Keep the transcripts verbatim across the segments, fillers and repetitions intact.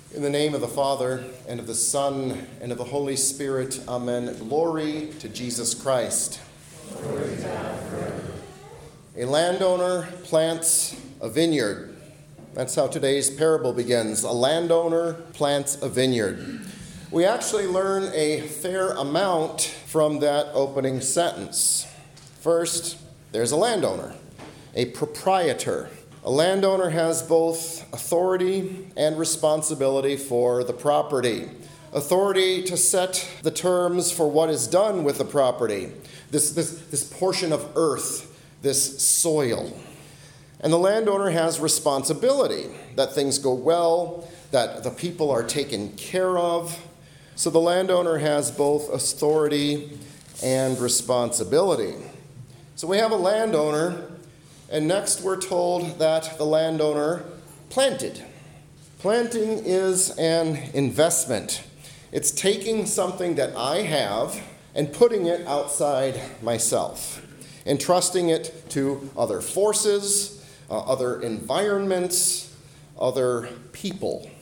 In the name of the Father, and of the Son, and of the Holy Spirit, amen. Glory to Jesus Christ. Glory to God forever. A landowner plants a vineyard. That's how today's parable begins. A landowner plants a vineyard. We actually learn a fair amount from that opening sentence. First, there's a landowner, a proprietor. A landowner has both authority and responsibility for the property. Authority to set the terms for what is done with the property, this, this, this portion of earth, this soil. And the landowner has responsibility, that things go well, that the people are taken care of. So the landowner has both authority and responsibility. So we have a landowner. And next we're told that the landowner planted. Planting is an investment. It's taking something that I have and putting it outside myself, entrusting it to other forces, uh, other environments, other people,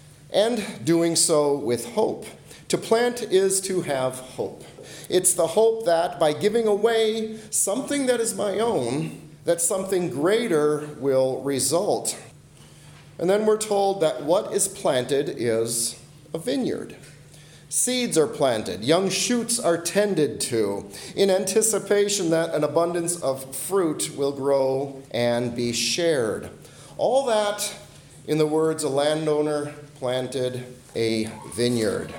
and doing so with hope. To plant is to have hope. It's the hope that by giving away something that is my own, that something greater will result. And then we're told that what is planted is a vineyard. Seeds are planted, young shoots are tended to, in anticipation that an abundance of fruit will grow and be shared. All that, in the words, a landowner planted a vineyard.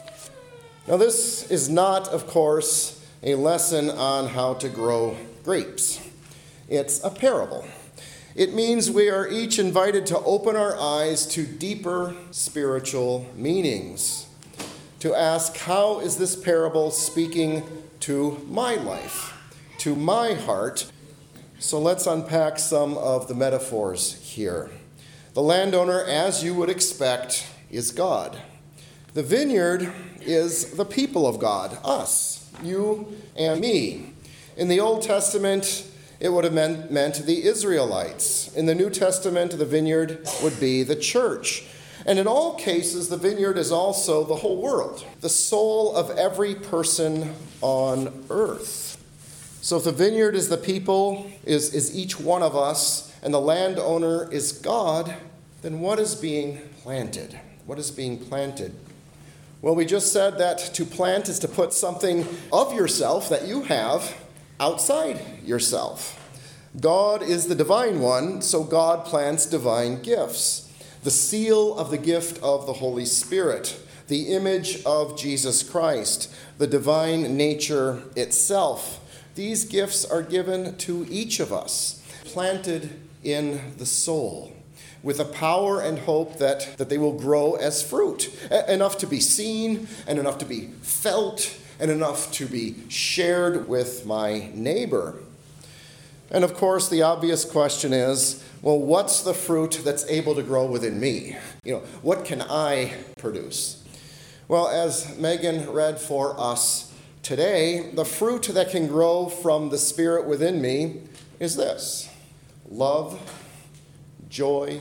Now, this is not, of course, a lesson on how to grow grapes. It's a parable. It means we are each invited to open our eyes to deeper spiritual meanings, to ask, how is this parable speaking to my life, to my heart? So let's unpack some of the metaphors here. The landowner, as you would expect, is God. The vineyard is the people of God, us, you and me. In the Old Testament, it would have meant, meant the Israelites. In the New Testament, the vineyard would be the church. And in all cases, the vineyard is also the whole world, the soul of every person on earth. So if the vineyard is the people, is, is each one of us, and the landowner is God, then what is being planted? What is being planted? Well, we just said that to plant is to put something of yourself that you have outside yourself. God is the divine one, so God plants divine gifts. The seal of the gift of the Holy Spirit, the image of Jesus Christ, the divine nature itself. These gifts are given to each of us, planted in the soul, with a power and hope that, that they will grow as fruit, enough to be seen and enough to be felt and enough to be shared with my neighbor. And of course, the obvious question is, well, what's the fruit that's able to grow within me? You know, what can I produce? Well, as Megan read for us today, the fruit that can grow from the Spirit within me is this: love, joy,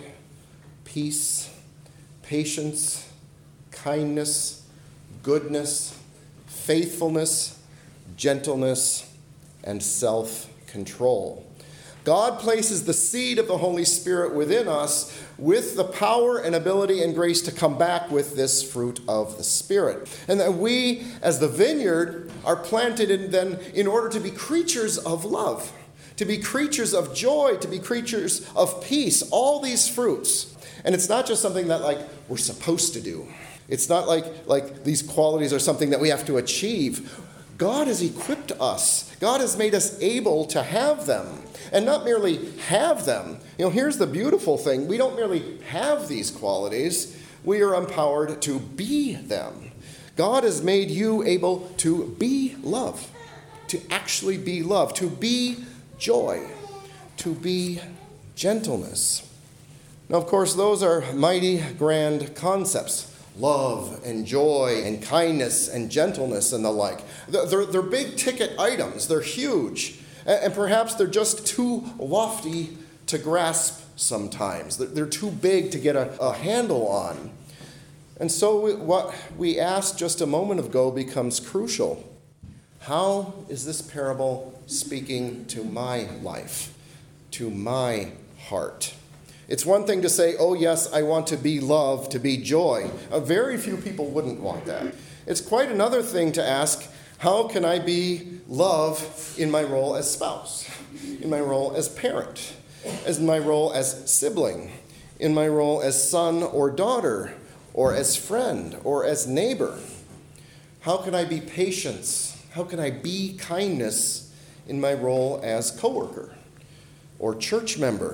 peace, patience, kindness, goodness, faithfulness, gentleness, and self-control. God places the seed of the Holy Spirit within us with the power and ability and grace to come back with this fruit of the Spirit. And that we, as the vineyard, are planted in, then in order to be creatures of love, to be creatures of joy, to be creatures of peace, all these fruits. And it's not just something that like we're supposed to do. It's not like, like these qualities are something that we have to achieve. God has equipped us. God has made us able to have them. And not merely have them. You know, here's the beautiful thing. We don't merely have these qualities. We are empowered to be them. God has made you able to be love, to actually be love, to be joy, to be gentleness. Now, of course, those are mighty grand concepts. Love and joy and kindness and gentleness and the like. They're, they're big ticket items. They're huge. And perhaps they're just too lofty to grasp sometimes. They're too big to get a, a handle on. And so what we asked just a moment ago becomes crucial. How is this parable speaking to my life, to my heart? It's one thing to say, oh yes, I want to be love, to be joy. Uh, very few people wouldn't want that. It's quite another thing to ask, how can I be love in my role as spouse, in my role as parent, as in my role as sibling, in my role as son or daughter, or as friend, or as neighbor? How can I be patience? How can I be kindness in my role as coworker, or church member,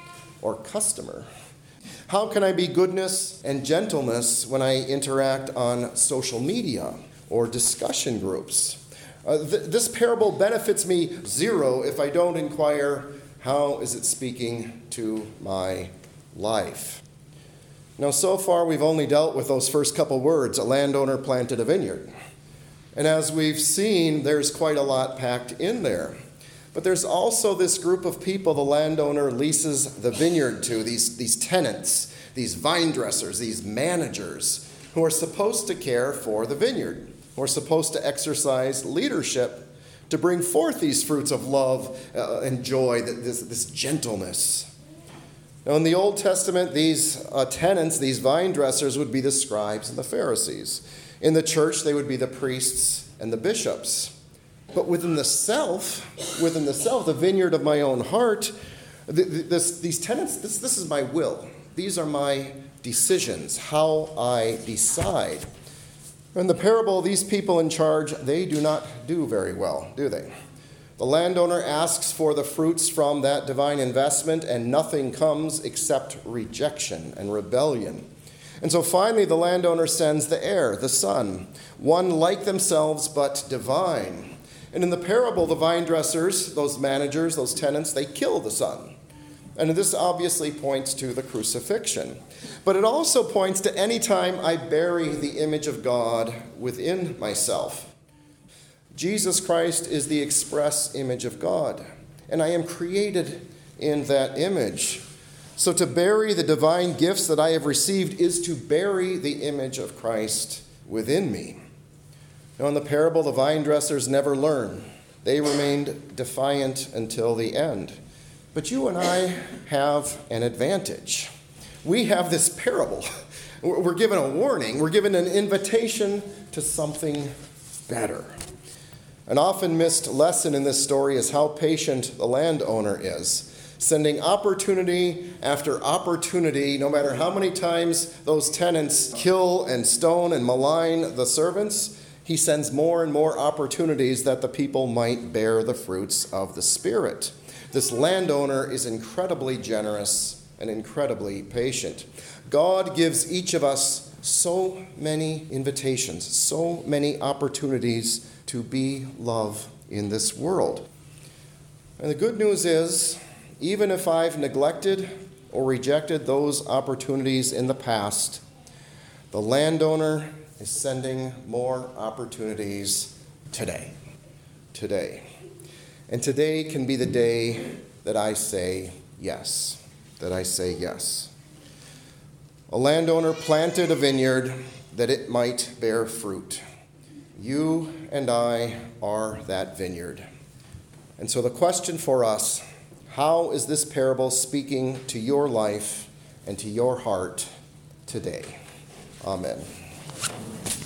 or customer? How can I be goodness and gentleness when I interact on social media or discussion groups? Uh, th- this parable benefits me zero if I don't inquire, how is it speaking to my life? Now, so far we've only dealt with those first couple words, a landowner planted a vineyard. And as we've seen, there's quite a lot packed in there. But there's also this group of people the landowner leases the vineyard to, these, these tenants, these vine dressers, these managers who are supposed to care for the vineyard, who are supposed to exercise leadership to bring forth these fruits of love uh, and joy, this, this gentleness. Now, in the Old Testament, these uh, tenants, these vine dressers, would be the scribes and the Pharisees. In the church, they would be the priests and the bishops. But within the self, within the self, the vineyard of my own heart, this, these tenants, this, this is my will. These are my decisions, how I decide. In the parable, these people in charge, they do not do very well, do they? The landowner asks for the fruits from that divine investment, and nothing comes except rejection and rebellion. And so finally, the landowner sends the heir, the son, one like themselves but divine. And in the parable, the vine dressers, those managers, those tenants, they kill the son. And this obviously points to the crucifixion. But it also points to any time I bury the image of God within myself. Jesus Christ is the express image of God, and I am created in that image. So to bury the divine gifts that I have received is to bury the image of Christ within me. Now, in the parable, the vine dressers never learn. They remained defiant until the end. But you and I have an advantage. We have this parable. We're given a warning. We're given an invitation to something better. An often missed lesson in this story is how patient the landowner is, sending opportunity after opportunity, no matter how many times those tenants kill and stone and malign the servants. He sends more and more opportunities that the people might bear the fruits of the Spirit. This landowner is incredibly generous and incredibly patient. God gives each of us so many invitations, so many opportunities to be love in this world. And the good news is, even if I've neglected or rejected those opportunities in the past, the landowner is sending more opportunities today. Today. And today can be the day that I say yes. That I say yes. A landowner planted a vineyard that it might bear fruit. You and I are that vineyard. And so the question for us, how is this parable speaking to your life and to your heart today? Amen.